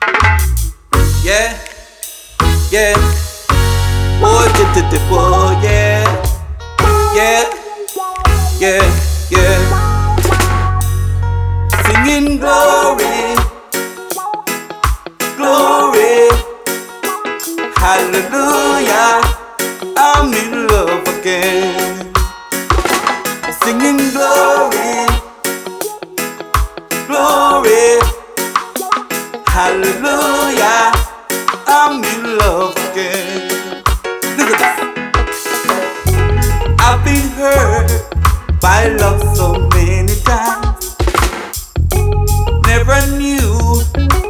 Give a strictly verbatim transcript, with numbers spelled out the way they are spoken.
Yeah, yeah. Oh, did it, oh, yeah, yeah, yeah, yeah. Singing glory, glory, hallelujah. I'm in love again. Singing glory, glory, hallelujah. I'm in love again. Look at this. I've been hurt by love so many.